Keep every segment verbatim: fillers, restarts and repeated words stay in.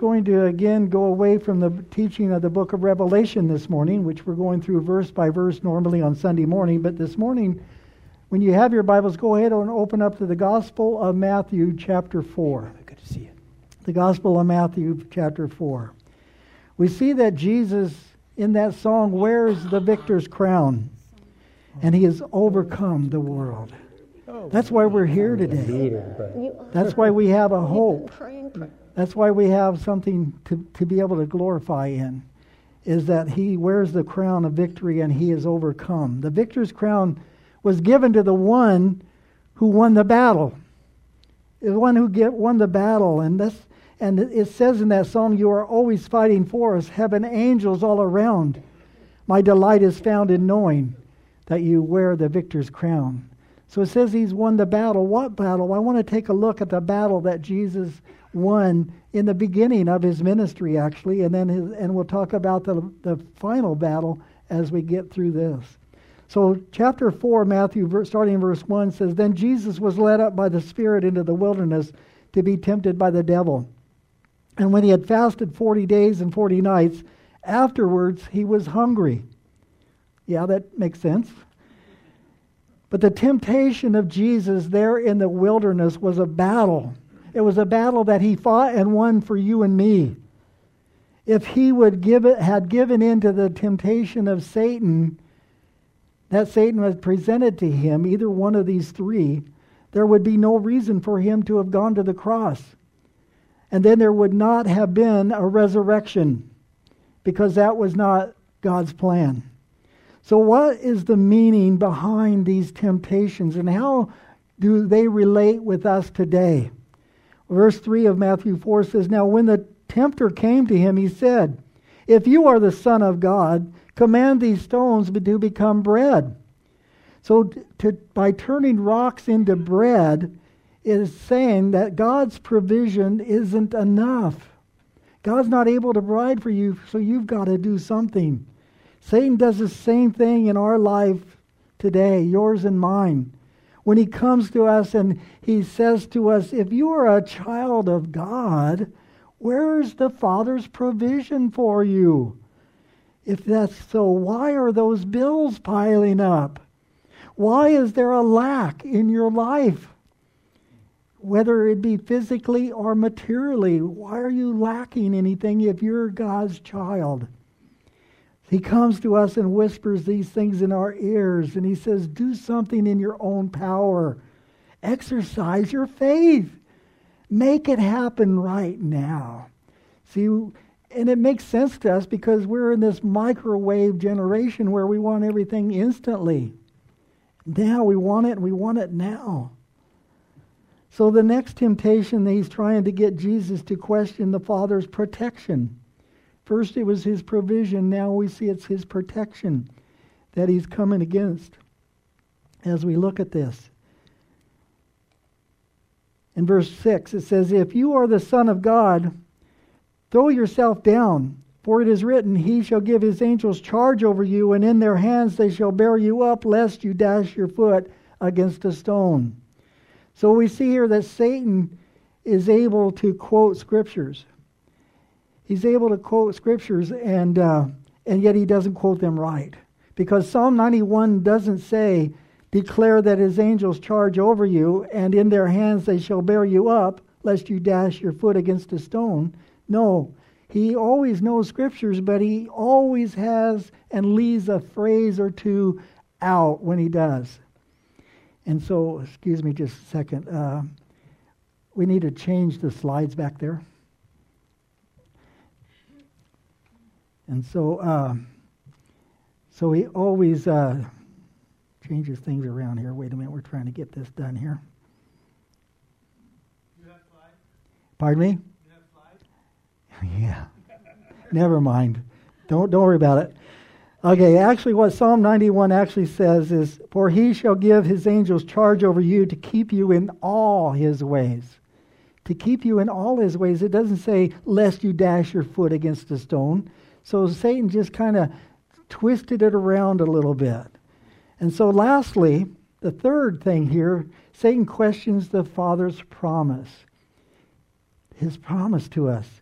going to again go away from the teaching of the book of Revelation this morning, which we're going through verse by verse normally on Sunday morning. But this morning, when you have your Bibles, go ahead and open up to the Gospel of Matthew chapter four. Good to see you. The Gospel of Matthew chapter four. We see that Jesus, in that song, wears the victor's crown, and he has overcome the world. That's why we're here today. That's why we have a hope. That's why we have something to, to be able to glorify in, is that he wears the crown of victory and he has overcome. The victor's crown was given to the one who won the battle. The one who get, won the battle. And this, and it says in that song, you are always fighting for us, heaven angels all around. My delight is found in knowing that you wear the victor's crown. So it says he's won the battle. What battle? I want to take a look at the battle that Jesus won in the beginning of his ministry, actually, and then his, and we'll talk about the, the final battle as we get through this. So chapter four, Matthew, starting in verse one, says, Then Jesus was led up by the Spirit into the wilderness to be tempted by the devil. And when he had fasted forty days and forty nights, afterwards he was hungry. Yeah, that makes sense. But the temptation of Jesus there in the wilderness was a battle. It was a battle that he fought and won for you and me. If he would give it, had given in to the temptation of Satan, that Satan was presented to him, either one of these three, there would be no reason for him to have gone to the cross. And then there would not have been a resurrection, because that was not God's plan. So what is the meaning behind these temptations, and how do they relate with us today? Verse three of Matthew four says, Now when the tempter came to him, he said, If you are the Son of God, command these stones to become bread. So to, by turning rocks into bread is saying that God's provision isn't enough. God's not able to provide for you, so you've got to do something. Satan does the same thing in our life today, yours and mine. When he comes to us and he says to us, if you are a child of God, where's the Father's provision for you? If that's so, why are those bills piling up? Why is there a lack in your life? Whether it be physically or materially, why are you lacking anything if you're God's child? He comes to us and whispers these things in our ears, and he says, do something in your own power. Exercise your faith. Make it happen right now. See, and it makes sense to us because we're in this microwave generation where we want everything instantly. Now we want it, and we want it now. So the next temptation, he's trying to get Jesus to question the Father's protection. First it was his provision, now we see it's his protection that he's coming against as we look at this. In verse six it says, if you are the Son of God, throw yourself down, for it is written, he shall give his angels charge over you, and in their hands they shall bear you up, lest you dash your foot against a stone. So we see here that Satan is able to quote scriptures. He's able to quote scriptures, and uh, and yet he doesn't quote them right. Because Psalm ninety-one doesn't say, declare that his angels charge over you, and in their hands they shall bear you up, lest you dash your foot against a stone. No, he always knows scriptures, but he always has and leaves a phrase or two out when he does. And so, excuse me just a second. Uh, we need to change the slides back there. And so, uh, so he always uh, changes things around here. Wait a minute, we're trying to get this done here. You have slides? Pardon me? You have slides? Yeah. Never mind. Don't don't worry about it. Okay, actually what Psalm ninety-one actually says is, for he shall give his angels charge over you to keep you in all his ways. To keep you in all his ways. It doesn't say, lest you dash your foot against a stone. So Satan just kind of twisted it around a little bit. And so lastly, the third thing here, Satan questions the Father's promise. His promise to us.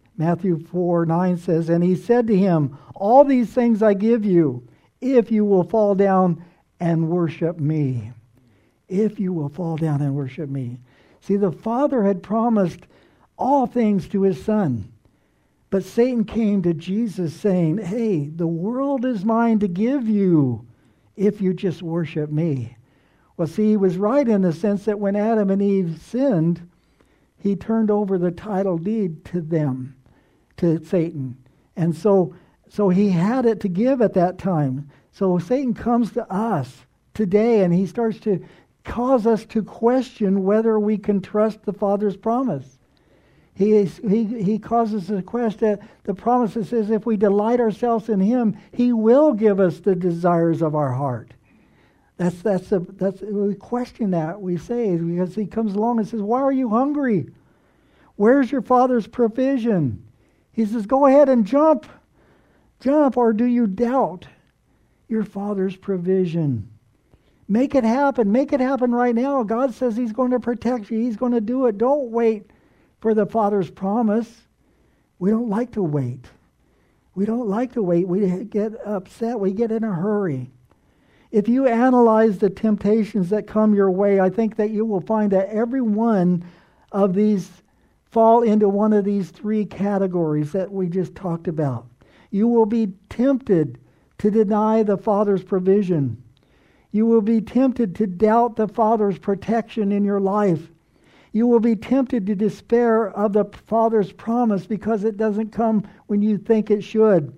Matthew four nine says, and he said to him, all these things I give you, if you will fall down and worship me. If you will fall down and worship me. See, the Father had promised all things to his Son. But Satan came to Jesus saying, hey, the world is mine to give you if you just worship me. Well, see, he was right in the sense that when Adam and Eve sinned, he turned over the title deed to them, to Satan. And so, so he had it to give at that time. So Satan comes to us today and he starts to cause us to question whether we can trust the Father's promise. He, is, he, he causes us to question the promise that says if we delight ourselves in him, he will give us the desires of our heart. That's that's a, that's we question that, we say, because he comes along and says, why are you hungry? Where's your Father's provision? He says, go ahead and jump. Jump, or do you doubt your Father's provision? Make it happen. Make it happen right now. God says he's going to protect you. He's going to do it. Don't wait for the Father's promise. We don't like to wait. We don't like to wait. We get upset. We get in a hurry. If you analyze the temptations that come your way, I think that you will find that every one of these fall into one of these three categories that we just talked about. You will be tempted to deny the Father's provision. You will be tempted to doubt the Father's protection in your life. You will be tempted to despair of the Father's promise because it doesn't come when you think it should.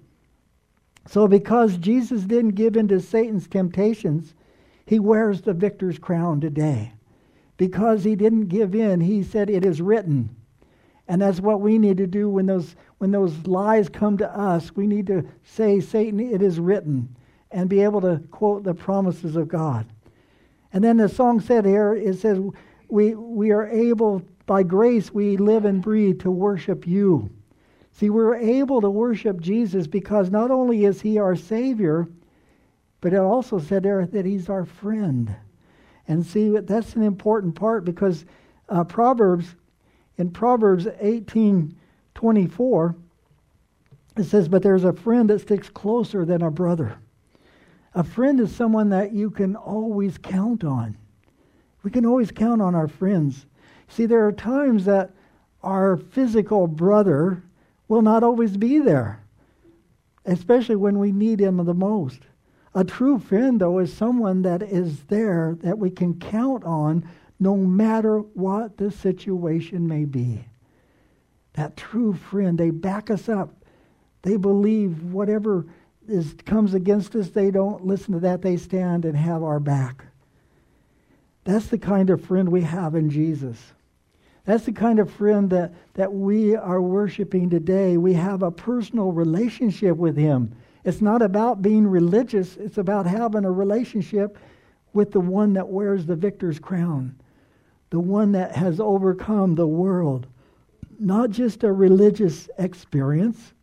So because Jesus didn't give in to Satan's temptations, he wears the victor's crown today. Because he didn't give in, he said, it is written. And that's what we need to do when those when those lies come to us. We need to say, Satan, it is written, and be able to quote the promises of God. And then the song said here, it says, we, we are able, by grace, we live and breathe to worship you. See, we're able to worship Jesus because not only is he our Savior, but it also said there that he's our friend. And see, that's an important part because uh, Proverbs, in Proverbs eighteen twenty-four, it says, but there's a friend that sticks closer than a brother. A friend is someone that you can always count on. We can always count on our friends. See, there are times that our physical brother will not always be there, especially when we need him the most. A true friend, though, is someone that is there that we can count on no matter what the situation may be. That true friend, they back us up. They believe whatever is comes against us, they don't listen to that. They stand and have our back. That's the kind of friend we have in Jesus. That's the kind of friend that, that we are worshiping today. We have a personal relationship with him. It's not about being religious. It's about having a relationship with the one that wears the victor's crown, the one that has overcome the world. Not just a religious experience.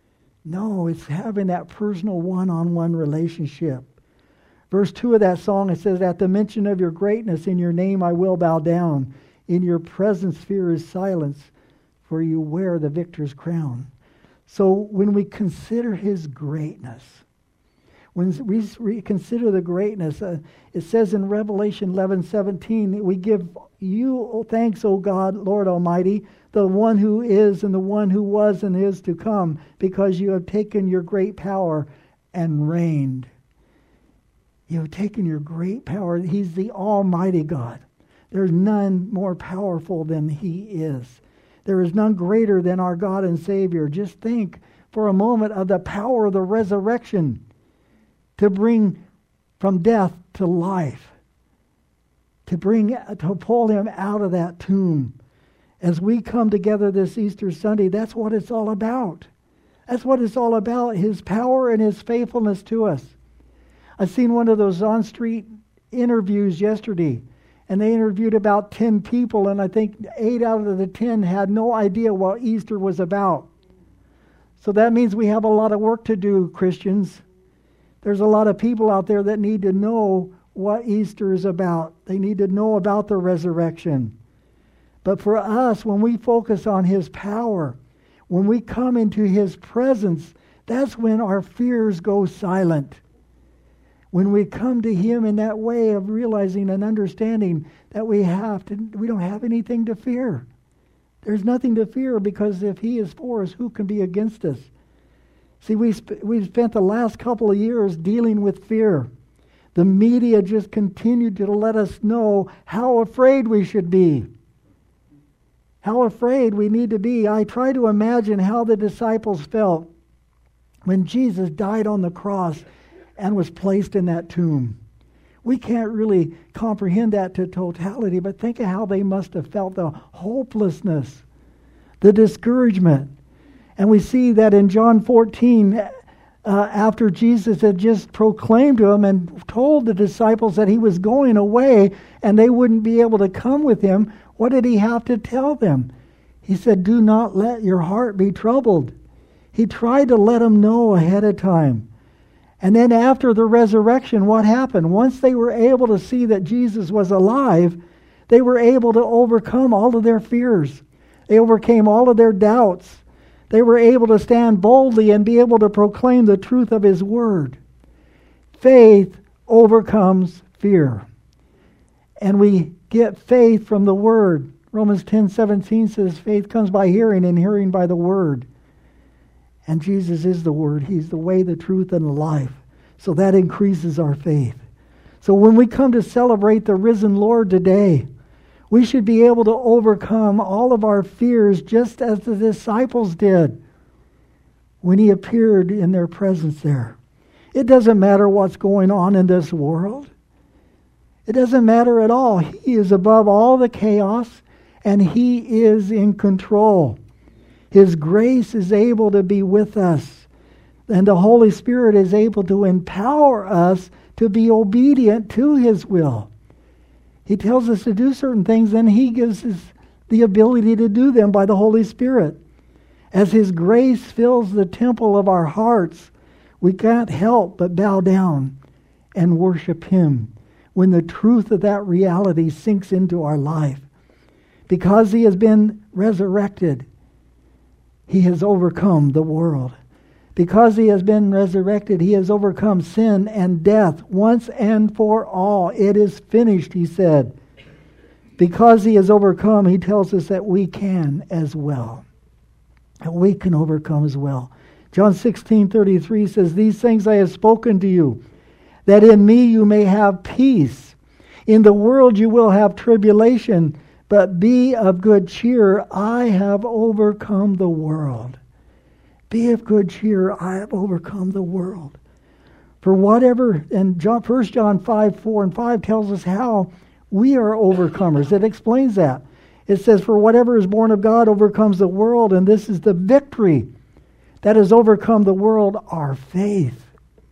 No, it's having that personal one-on-one relationship. Verse two of that song, it says, at the mention of your greatness, in your name I will bow down. In your presence fear is silence, for you wear the victor's crown. So when we consider his greatness, when we consider the greatness, uh, it says in Revelation eleven seventeen, we give you thanks, O God, Lord Almighty, the one who is and the one who was and is to come, because you have taken your great power and reigned. You have taken your great power. He's the Almighty God. There's none more powerful than he is. There is none greater than our God and Savior. Just think for a moment of the power of the resurrection to bring from death to life, to bring, to pull him out of that tomb. As we come together this Easter Sunday, that's what it's all about. That's what it's all about, his power and his faithfulness to us. I've seen one of those on-street interviews yesterday, and they interviewed about ten people, and I think eight out of the ten had no idea what Easter was about. So that means we have a lot of work to do, Christians. There's a lot of people out there that need to know what Easter is about. They need to know about the resurrection. But for us, when we focus on his power, When we come into His presence, that's when our fears go silent. When we come to Him in that way of realizing and understanding that we have to, we don't have anything to fear. There's nothing to fear, because if He is for us, who can be against us? See, we sp- we've spent the last couple of years dealing with fear. The media just continued to let us know how afraid we should be. How afraid we need to be. I try to imagine how the disciples felt when Jesus died on the cross and was placed in that tomb. We can't really comprehend that to totality, but think of how they must have felt, the hopelessness, the discouragement. And we see that in John fourteen, uh, after Jesus had just proclaimed to them and told the disciples that He was going away and they wouldn't be able to come with Him, what did He have to tell them? He said, "Do not let your heart be troubled." He tried to let them know ahead of time. And then after the resurrection, what happened? Once they were able to see that Jesus was alive, they were able to overcome all of their fears. They overcame all of their doubts. They were able to stand boldly and be able to proclaim the truth of His Word. Faith overcomes fear. And we get faith from the Word. Romans ten seventeen says, faith comes by hearing, and hearing by the Word. And Jesus is the Word. He's the way, the truth, and the life. So that increases our faith. So when we come to celebrate the risen Lord today, we should be able to overcome all of our fears just as the disciples did when He appeared in their presence there. It doesn't matter what's going on in this world. It doesn't matter at all. He is above all the chaos, and He is in control. His grace is able to be with us, and the Holy Spirit is able to empower us to be obedient to His will. He tells us to do certain things, and He gives us the ability to do them by the Holy Spirit. As His grace fills the temple of our hearts, we can't help but bow down and worship Him when the truth of that reality sinks into our life. Because He has been resurrected, He has overcome the world. Because He has been resurrected, He has overcome sin and death once and for all. It is finished, He said. Because He has overcome, He tells us that we can as well. And we can overcome as well. John sixteen thirty-three says, "These things I have spoken to you, that in me you may have peace. In the world you will have tribulation, but be of good cheer. I have overcome the world." Be of good cheer. I have overcome the world. For whatever, and John, First John five, four and five tells us how we are overcomers. It explains that. It says, "For whatever is born of God overcomes the world, and this is the victory that has overcome the world, our faith."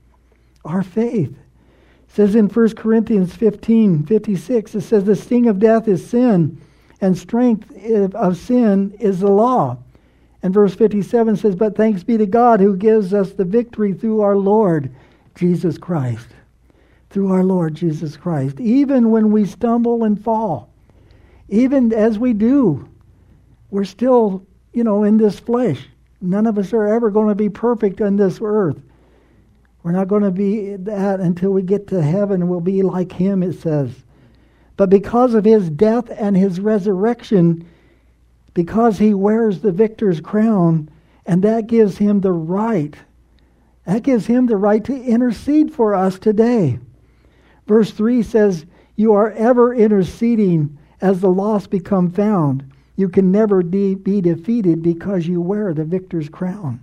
Our faith. It says in First Corinthians fifteen, fifty-six, it says, "The sting of death is sin, and strength of sin is the law." And verse fifty-seven says, "But thanks be to God who gives us the victory through our Lord Jesus Christ." Through our Lord Jesus Christ. Even when we stumble and fall, even as we do, we're still, you know, in this flesh. None of us are ever going to be perfect on this earth. We're not going to be that until we get to heaven, and we'll be like Him, it says. But because of His death and His resurrection, because He wears the victor's crown, and that gives Him the right, that gives Him the right to intercede for us today. Verse three says, "You are ever interceding as the lost become found. You can never de- be defeated because you wear the victor's crown."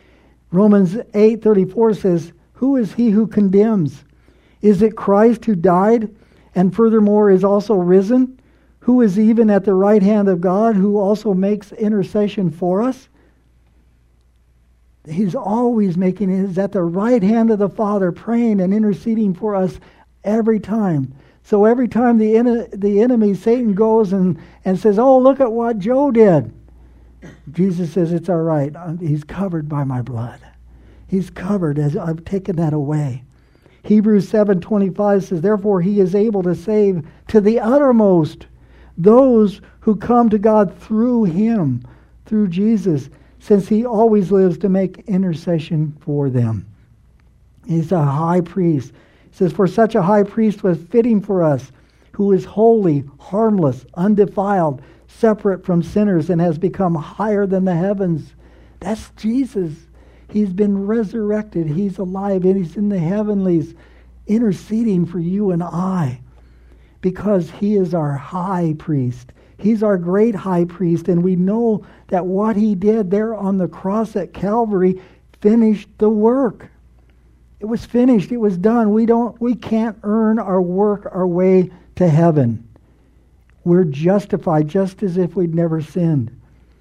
Romans eight thirty-four says, "Who is he who condemns? Is it Christ who died and furthermore is also risen, who is even at the right hand of God, who also makes intercession for us?" He's always making it. He's at the right hand of the Father, praying and interceding for us every time. So every time the en- the enemy, Satan, goes and, and says, "Oh, look at what Joe did," Jesus says, "It's all right. He's covered by my blood. He's covered as I've taken that away." Hebrews seven twenty-five says, "Therefore He is able to save to the uttermost those who come to God through Him," through Jesus. since he always lives to make intercession for them. He's a high priest. He says, for such a high priest was fitting for us, who is holy, harmless, undefiled, separate from sinners, and has become higher than the heavens. That's Jesus. He's been resurrected. He's alive, and he's in the heavenlies interceding for you and I, because he is our high priest. He's our great high priest, and we know that what he did there on the cross at Calvary finished the work. It was finished. It was done. We don't we can't earn our work our way to heaven. We're justified just as if we'd never sinned.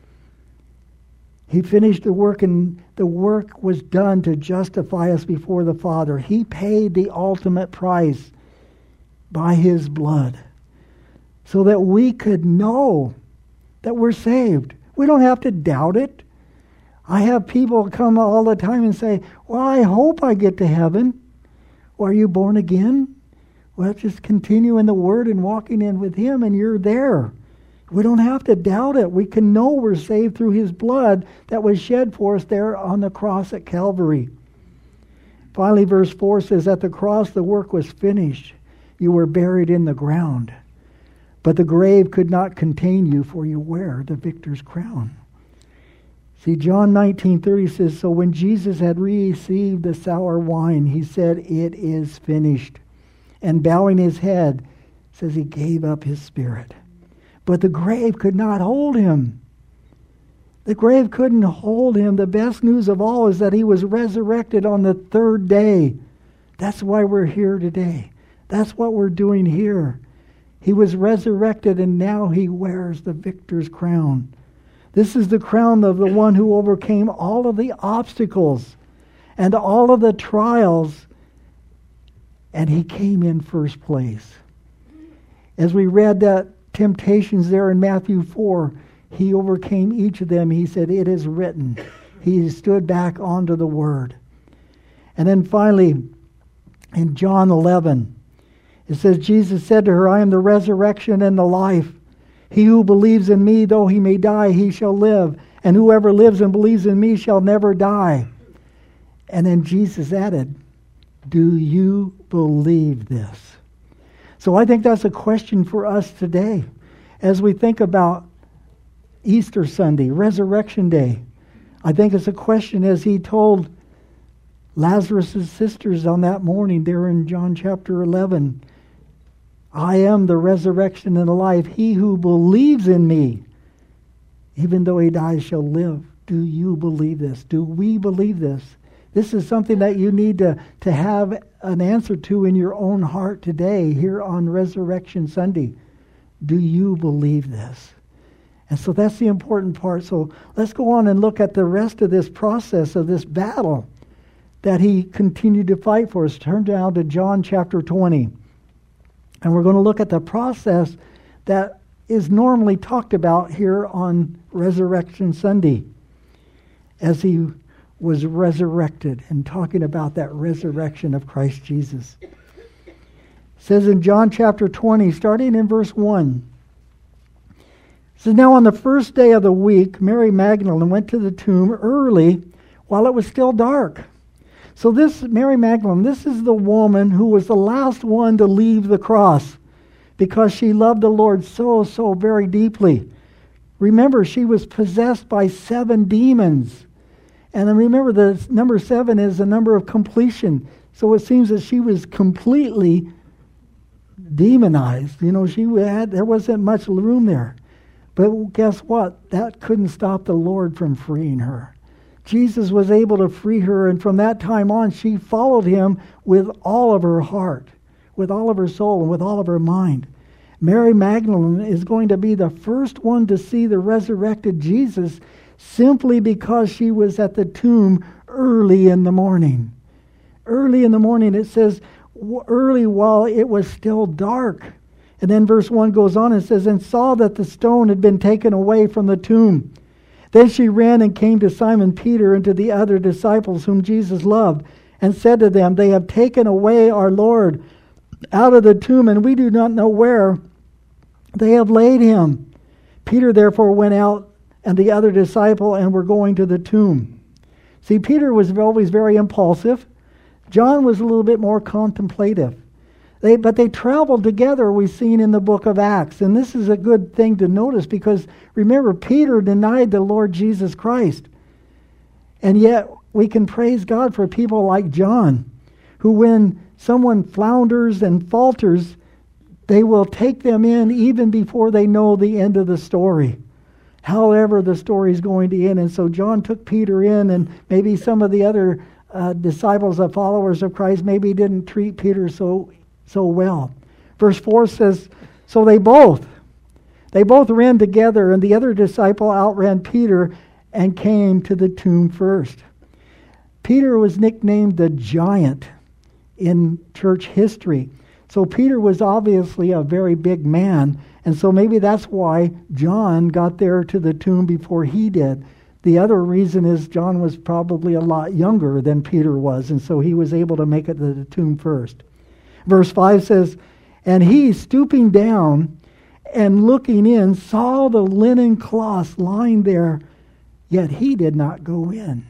He finished the work, and the work was done to justify us before the Father. He paid the ultimate price by his blood so that we could know that we're saved. We don't have to doubt it. I have people come all the time and say, well, I hope I get to heaven. Well, are you born again? Well, just continue in the Word and walking in with him, and you're there. We don't have to doubt it. We can know we're saved through his blood that was shed for us there on the cross at Calvary. Finally, verse four says, at the cross the work was finished. You were buried in the ground. But the grave could not contain you, for you wear the victor's crown. See, John nineteen thirty says, so when Jesus had received the sour wine, he said, it is finished. And bowing his head, says he gave up his spirit. But the grave could not hold him. The grave couldn't hold him. The best news of all is that he was resurrected on the third day. That's why we're here today. That's what we're doing here. He was resurrected, and now he wears the victor's crown. This is the crown of the one who overcame all of the obstacles and all of the trials, and he came in first place. As we read that temptations there in Matthew four, he overcame each of them. He said, it is written. He stood back onto the word. And then finally, in John eleven, it says, Jesus said to her, I am the resurrection and the life. He who believes in me, though he may die, he shall live. And whoever lives and believes in me shall never die. And then Jesus added, do you believe this? So I think that's a question for us today as we think about Easter Sunday, Resurrection Day. I think it's a question as he told Lazarus' sisters on that morning there in John chapter eleven. I am the resurrection and the life. He who believes in me, even though he dies, shall live. Do you believe this? Do we believe this? This is something that you need to, to have an answer to in your own heart today here on Resurrection Sunday. Do you believe this? And so that's the important part. So let's go on and look at the rest of this process of this battle that he continued to fight for us. Turn down to John chapter twenty. And we're going to look at the process that is normally talked about here on Resurrection Sunday as he was resurrected, and talking about that resurrection of Christ Jesus. It says in John chapter twenty, starting in verse one, it says, now on the first day of the week, Mary Magdalene went to the tomb early while it was still dark. So this Mary Magdalene, this is the woman who was the last one to leave the cross because she loved the Lord so, so very deeply. Remember, she was possessed by seven demons. And then remember, the number seven is the number of completion. So it seems that she was completely demonized. You know, she had, there wasn't much room there. But guess what? That couldn't stop the Lord from freeing her. Jesus was able to free her, and from that time on, she followed him with all of her heart, with all of her soul, and with all of her mind. Mary Magdalene is going to be the first one to see the resurrected Jesus simply because she was at the tomb early in the morning. Early in the morning, it says, early while it was still dark. And then verse one goes on and says, and saw that the stone had been taken away from the tomb. Then she ran and came to Simon Peter and to the other disciples whom Jesus loved, and said to them, they have taken away our Lord out of the tomb, and we do not know where they have laid him. Peter therefore went out and the other disciple and were going to the tomb. See, Peter was always very impulsive. John was a little bit more contemplative. They, but they traveled together, we've seen in the book of Acts. And this is a good thing to notice because, remember, Peter denied the Lord Jesus Christ. And yet, we can praise God for people like John, who when someone flounders and falters, they will take them in even before they know the end of the story. However the story is going to end. And so John took Peter in, and maybe some of the other uh, disciples of followers of Christ maybe didn't treat Peter so so well. Verse four says, so they both, they both ran together, and the other disciple outran Peter and came to the tomb first. Peter was nicknamed the giant in church history. So Peter was obviously a very big man, and so maybe that's why John got there to the tomb before he did. The other reason is John was probably a lot younger than Peter was, and so he was able to make it to the tomb first. Verse five says, and he, stooping down and looking in, saw the linen cloths lying there, yet he did not go in.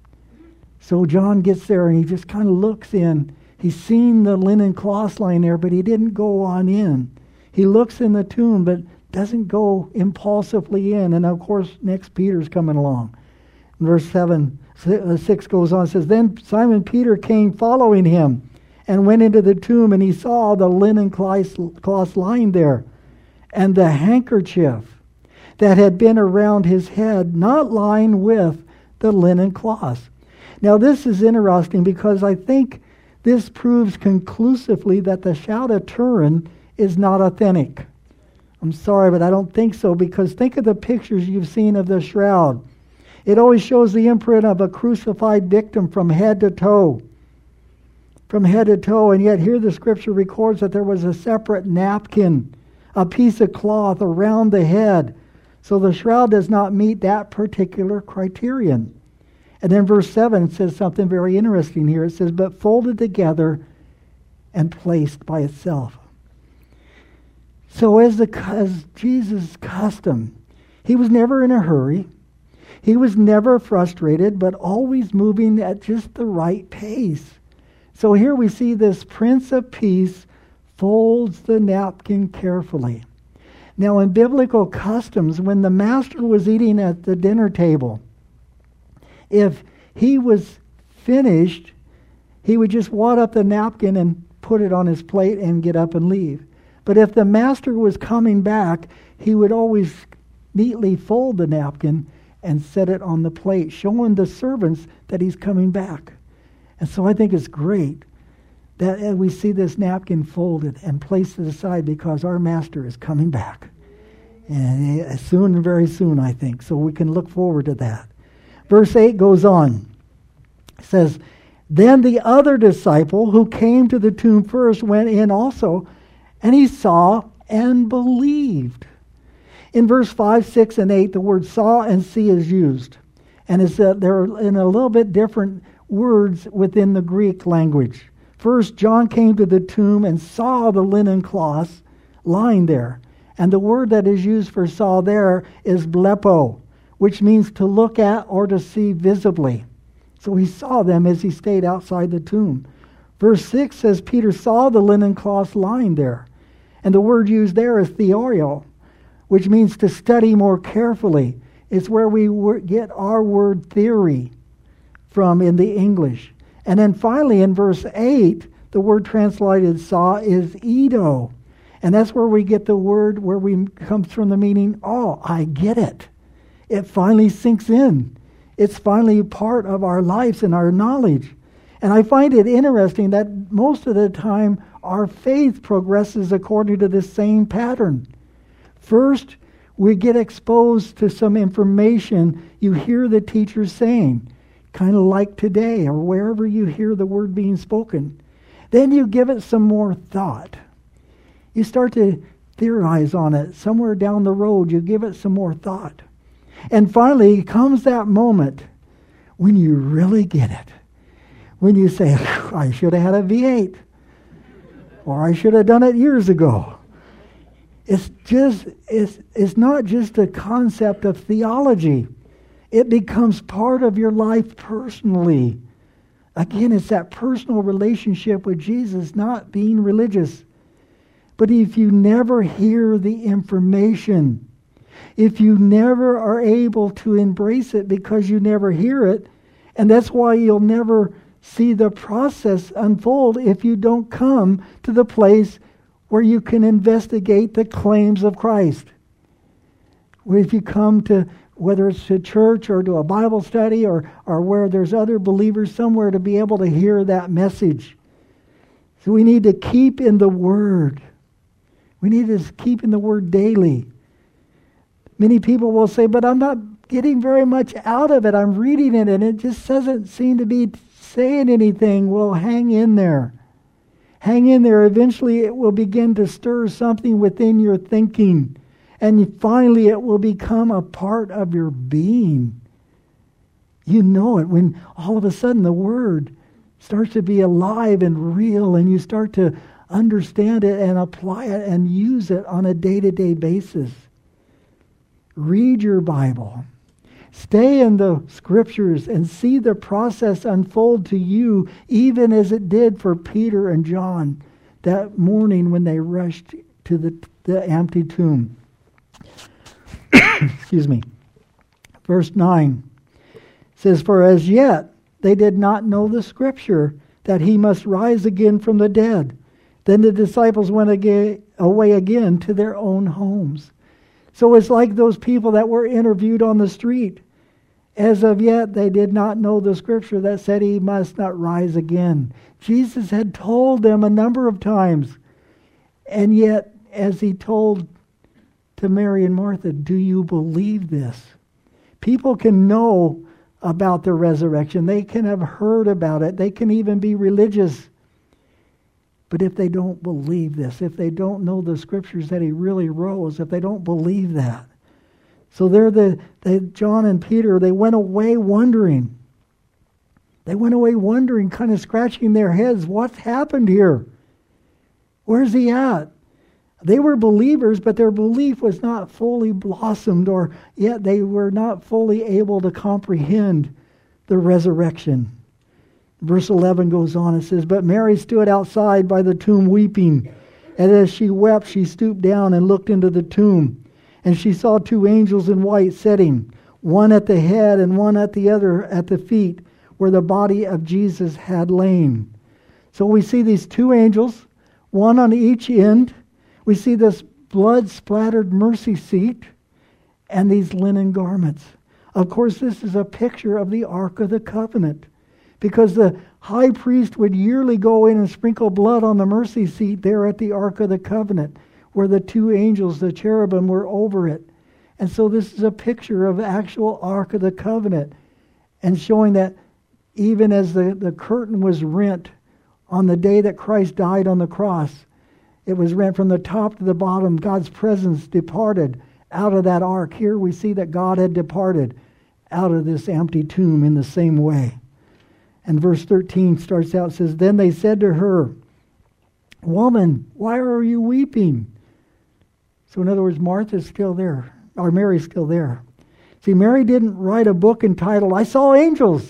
So John gets there and he just kind of looks in. He's seen the linen cloths lying there, but he didn't go on in. He looks in the tomb, but doesn't go impulsively in. And of course, next Peter's coming along. Verse seven, six goes on, says, then Simon Peter came following him and went into the tomb, and he saw the linen cloths lying there, and the handkerchief that had been around his head, not lying with the linen cloths. Now this is interesting because I think this proves conclusively that the Shout of Turin is not authentic. I'm sorry, but I don't think so, because think of the pictures you've seen of the shroud. It always shows the imprint of a crucified victim from head to toe. From head to toe, and yet here the scripture records that there was a separate napkin, a piece of cloth around the head. So the shroud does not meet that particular criterion. And then verse seven says something very interesting here. It says, but folded together and placed by itself. So as, the, as Jesus' custom, he was never in a hurry. He was never frustrated, but always moving at just the right pace. So here we see this Prince of Peace folds the napkin carefully. Now in biblical customs, when the master was eating at the dinner table, if he was finished, he would just wad up the napkin and put it on his plate and get up and leave. But if the master was coming back, he would always neatly fold the napkin and set it on the plate, showing the servants that he's coming back. And so I think it's great that we see this napkin folded and placed aside because our master is coming back. And soon and very soon, I think. So we can look forward to that. Verse eight goes on. It says, then the other disciple who came to the tomb first went in also, and he saw and believed. In verse five, six, and eight, the word saw and see is used. And it's uh, they're in a little bit different words within the Greek language. First, John came to the tomb and saw the linen cloths lying there. And the word that is used for saw there is blepo, which means to look at or to see visibly. So he saw them as he stayed outside the tomb. Verse six says Peter saw the linen cloths lying there. And the word used there is theorio, which means to study more carefully. It's where we get our word theory from in the English. And then finally in verse eight, the word translated saw is eido. And that's where we get the word where we comes from the meaning, oh, I get it. It finally sinks in. It's finally part of our lives and our knowledge. And I find it interesting that most of the time our faith progresses according to this same pattern. First, we get exposed to some information you hear the teacher saying, kind of like today or wherever you hear the word being spoken. Then you give it some more thought. You start to theorize on it. Somewhere down the road, you give it some more thought. And finally comes that moment when you really get it. When you say, I should have had a V eight. Or I should have done it years ago. It's just it's, it's not just a concept of theology. It becomes part of your life personally. Again, it's that personal relationship with Jesus, not being religious. But if you never hear the information, if you never are able to embrace it because you never hear it, and that's why you'll never see the process unfold if you don't come to the place where you can investigate the claims of Christ. If you come to, whether it's to church or to a Bible study or, or where there's other believers somewhere, to be able to hear that message. So we need to keep in the Word. We need to keep in the Word daily. Many people will say, but I'm not getting very much out of it. I'm reading it and it just doesn't seem to be saying anything. Well, hang in there. Hang in there. Eventually it will begin to stir something within your thinking. And finally it will become a part of your being. You know it when all of a sudden the Word starts to be alive and real, and you start to understand it and apply it and use it on a day-to-day basis. Read your Bible. Stay in the Scriptures and see the process unfold to you, even as it did for Peter and John that morning when they rushed to the, the empty tomb. Excuse me. Verse nine says, for as yet they did not know the Scripture, that he must rise again from the dead. Then the disciples went again, away again to their own homes. So it's like those people that were interviewed on the street. As of yet, they did not know the Scripture that said he must not rise again. Jesus had told them a number of times. And yet, as he told to Mary and Martha, do you believe this? People can know about the resurrection. They can have heard about it. They can even be religious. But if they don't believe this, if they don't know the Scriptures that he really rose, if they don't believe that. So they're the they, John and Peter, they went away wondering. They went away wondering, kind of scratching their heads. What's happened here? Where's he at? They were believers, but their belief was not fully blossomed, or yet they were not fully able to comprehend the resurrection. Verse eleven goes on, it says, but Mary stood outside by the tomb weeping. And as she wept, she stooped down and looked into the tomb. And she saw two angels in white sitting, one at the head and one at the other at the feet, where the body of Jesus had lain. So we see these two angels, one on each end. We see this blood-splattered mercy seat and these linen garments. Of course, this is a picture of the Ark of the Covenant, because the high priest would yearly go in and sprinkle blood on the mercy seat there at the Ark of the Covenant, where the two angels, the cherubim, were over it. And so this is a picture of the actual Ark of the Covenant, and showing that even as the, the curtain was rent on the day that Christ died on the cross, it was rent from the top to the bottom. God's presence departed out of that ark. Here we see that God had departed out of this empty tomb in the same way. And verse thirteen starts out, says, then they said to her, woman, why are you weeping? So in other words, Martha's still there, or Mary's still there. See, Mary didn't write a book entitled, I Saw Angels.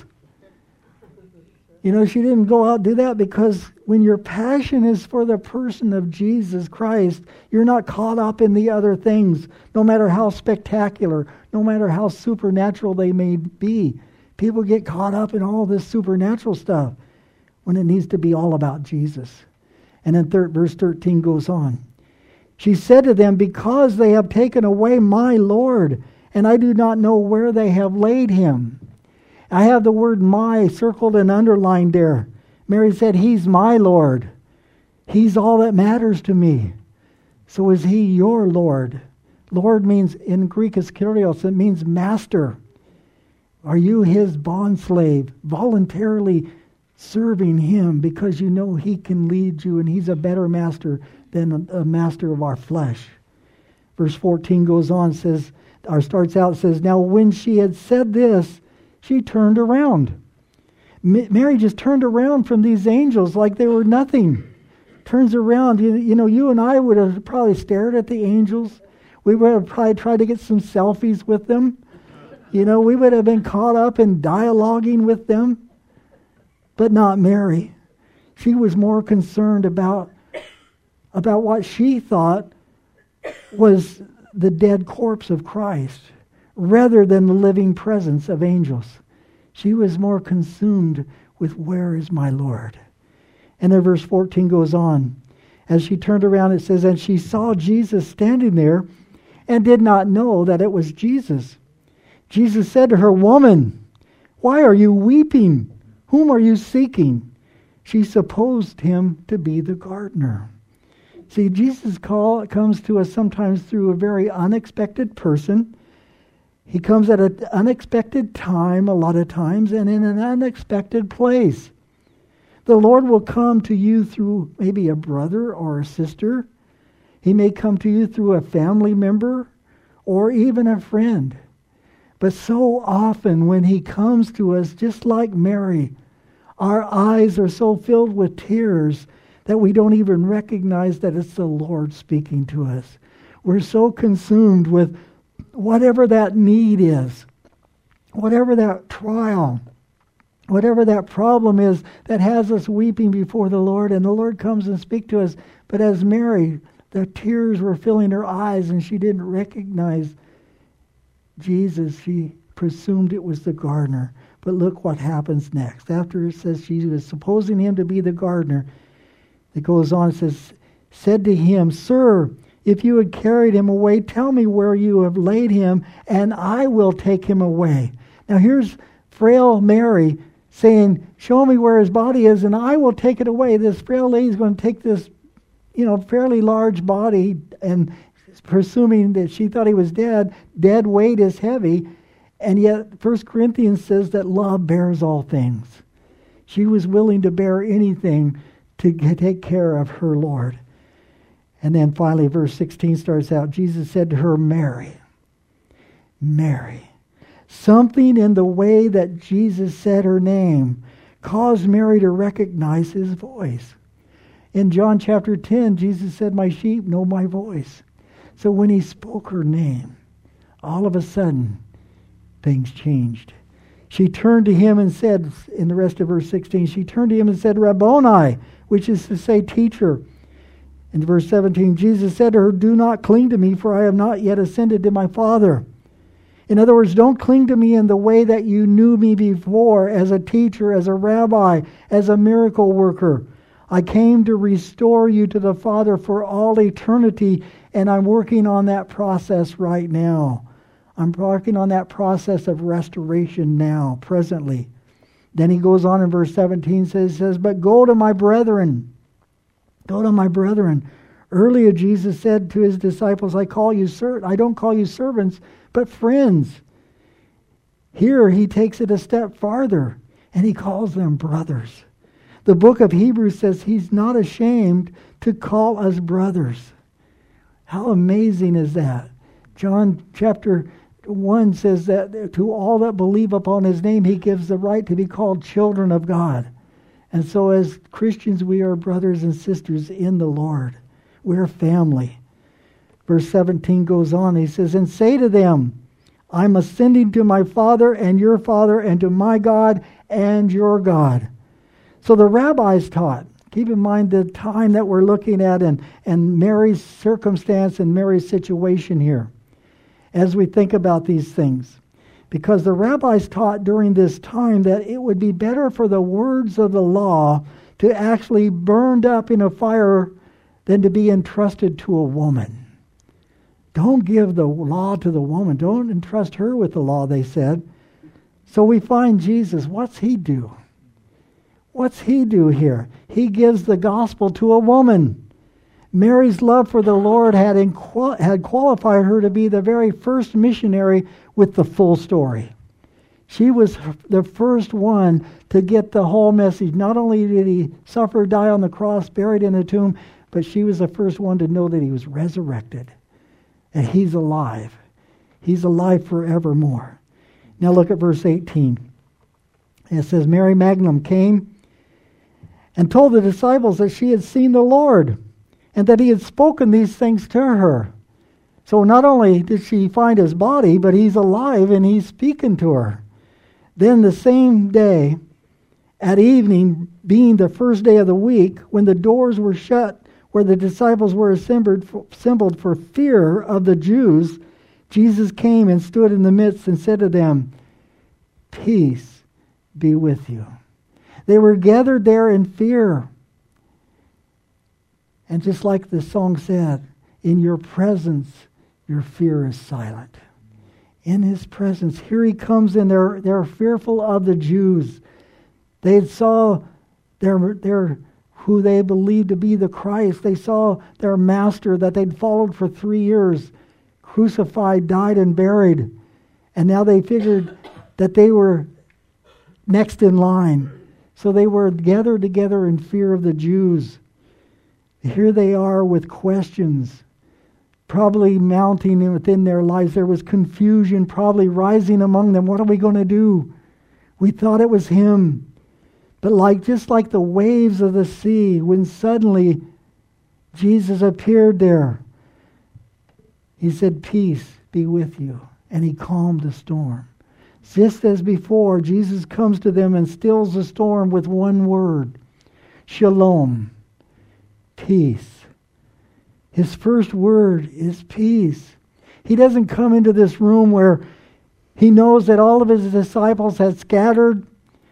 You know, she didn't go out and do that, because when your passion is for the person of Jesus Christ, you're not caught up in the other things, no matter how spectacular, no matter how supernatural they may be. People get caught up in all this supernatural stuff when it needs to be all about Jesus. And then third, verse thirteen goes on. She said to them, because they have taken away my Lord, and I do not know where they have laid him. I have the word my circled and underlined there. Mary said, he's my Lord. He's all that matters to me. So is he your Lord? Lord means, in Greek is kyrios, it means master. Are you his bondslave, voluntarily serving him because you know he can lead you and he's a better master than a, a master of our flesh? Verse fourteen goes on, says, or starts out, says, now when she had said this, she turned around. Mary just turned around from these angels like they were nothing. turns around. You, you know, you and I would have probably stared at the angels. We would have probably tried to get some selfies with them. You know, we would have been caught up in dialoguing with them. But not Mary. She was more concerned about, about what she thought was the dead corpse of Christ, rather than the living presence of angels. She was more consumed with, where is my Lord? And then verse fourteen goes on. As she turned around, it says, and she saw Jesus standing there and did not know that it was Jesus. Jesus said to her, woman, why are you weeping? Whom are you seeking? She supposed him to be the gardener. See, Jesus' call comes to us sometimes through a very unexpected person. He comes at an unexpected time a lot of times and in an unexpected place. The Lord will come to you through maybe a brother or a sister. He may come to you through a family member or even a friend. But so often when he comes to us, just like Mary, our eyes are so filled with tears that we don't even recognize that it's the Lord speaking to us. We're so consumed with whatever that need is, whatever that trial, whatever that problem is that has us weeping before the Lord, and the Lord comes and speaks to us. But as Mary, the tears were filling her eyes and she didn't recognize Jesus. She presumed it was the gardener. But look what happens next. After it says she was supposing him to be the gardener, it goes on, it says, said to him, Sir, if you had carried him away, tell me where you have laid him, and I will take him away. Now here's frail Mary saying, show me where his body is, and I will take it away. This frail lady is going to take this, you know, fairly large body, and presuming that she thought he was dead, dead weight is heavy, and yet First Corinthians says that love bears all things. She was willing to bear anything to take care of her Lord. And then finally, verse sixteen starts out, Jesus said to her, Mary, Mary. Something in the way that Jesus said her name caused Mary to recognize his voice. In John chapter ten, Jesus said, my sheep know my voice. So when he spoke her name, all of a sudden, things changed. She turned to him and said, in the rest of verse sixteen, she turned to him and said, Rabboni, which is to say, teacher. In verse seventeen, Jesus said to her, do not cling to me, for I have not yet ascended to my Father. In other words, don't cling to me in the way that you knew me before, as a teacher, as a rabbi, as a miracle worker. I came to restore you to the Father for all eternity, and I'm working on that process right now. I'm working on that process of restoration now, presently. Then he goes on in verse seventeen, says, says, but go to my brethren. Go to my brethren. Earlier Jesus said to his disciples, I call you ser- I don't call you servants, but friends. Here he takes it a step farther, and he calls them brothers. The book of Hebrews says he's not ashamed to call us brothers. How amazing is that? John chapter one says that to all that believe upon his name, he gives the right to be called children of God. And so as Christians, we are brothers and sisters in the Lord. We're family. Verse seventeen goes on. He says, and say to them, I'm ascending to my Father and your Father, and to my God and your God. So the rabbis taught, keep in mind the time that we're looking at and, and Mary's circumstance and Mary's situation here as we think about these things. Because the rabbis taught during this time that it would be better for the words of the law to actually burned up in a fire than to be entrusted to a woman. Don't give the law to the woman. Don't entrust her with the law, they said. So we find Jesus. What's he do? What's he do here? He gives the gospel to a woman. Mary's love for the Lord had, inqual- had qualified her to be the very first missionary with the full story. She was the first one to get the whole message. Not only did he suffer, die on the cross, buried in a tomb, but she was the first one to know that he was resurrected. And he's alive. He's alive forevermore. Now look at verse eighteen. It says, Mary Magdalene came and told the disciples that she had seen the Lord and that he had spoken these things to her. So not only did she find his body, but he's alive and he's speaking to her. Then the same day, at evening, being the first day of the week, when the doors were shut where the disciples were assembled for, assembled for fear of the Jews, Jesus came and stood in the midst and said to them, "Peace be with you." They were gathered there in fear. And just like the song said, in your presence, your fear is silent. In his presence, here he comes, and they're, they're fearful of the Jews. They saw their, their, who they believed to be the Christ. They saw their master that they'd followed for three years, crucified, died, and buried. And now they figured that they were next in line. So they were gathered together in fear of the Jews. Here they are with questions, probably mounting within their lives. There was confusion probably rising among them. What are we going to do? We thought it was him. But like just like the waves of the sea, when suddenly Jesus appeared there, he said, "Peace be with you." And he calmed the storm. Just as before, Jesus comes to them and stills the storm with one word: shalom, peace. His first word is peace. He doesn't come into this room where he knows that all of his disciples had scattered.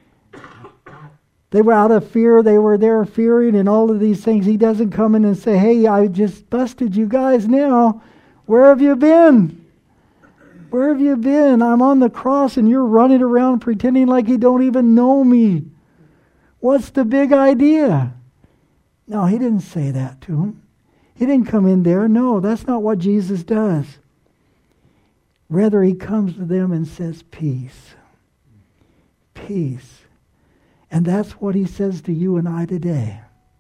They were out of fear. They were there fearing and all of these things. He doesn't come in and say, "Hey, I just busted you guys now. Where have you been? Where have you been? I'm on the cross and you're running around pretending like you don't even know me. What's the big idea?" No, he didn't say that to him. He didn't come in there. No, that's not what Jesus does. Rather, he comes to them and says, "Peace. Peace." And that's what he says to you and I today.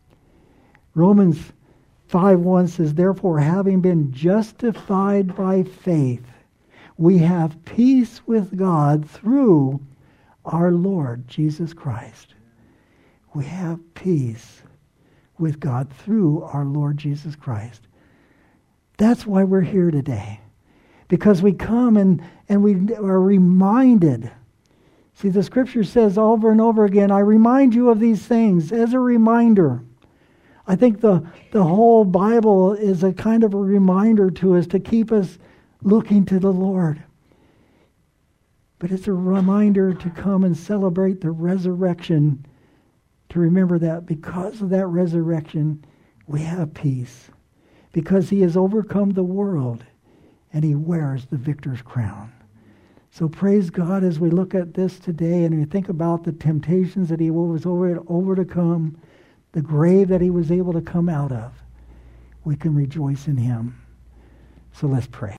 Romans five one says, "Therefore, having been justified by faith, we have peace with God through our Lord Jesus Christ." We have peace with God through our Lord Jesus Christ. That's why we're here today. Because we come and, and we are reminded. See, the scripture says over and over again, "I remind you of these things," as a reminder. I think the, the whole Bible is a kind of a reminder to us to keep us looking to the Lord. But it's a reminder to come and celebrate the resurrection, to remember that because of that resurrection, we have peace. Because he has overcome the world and he wears the victor's crown. So praise God as we look at this today and we think about the temptations that he was over, overcome, the grave that he was able to come out of. We can rejoice in him. So let's pray.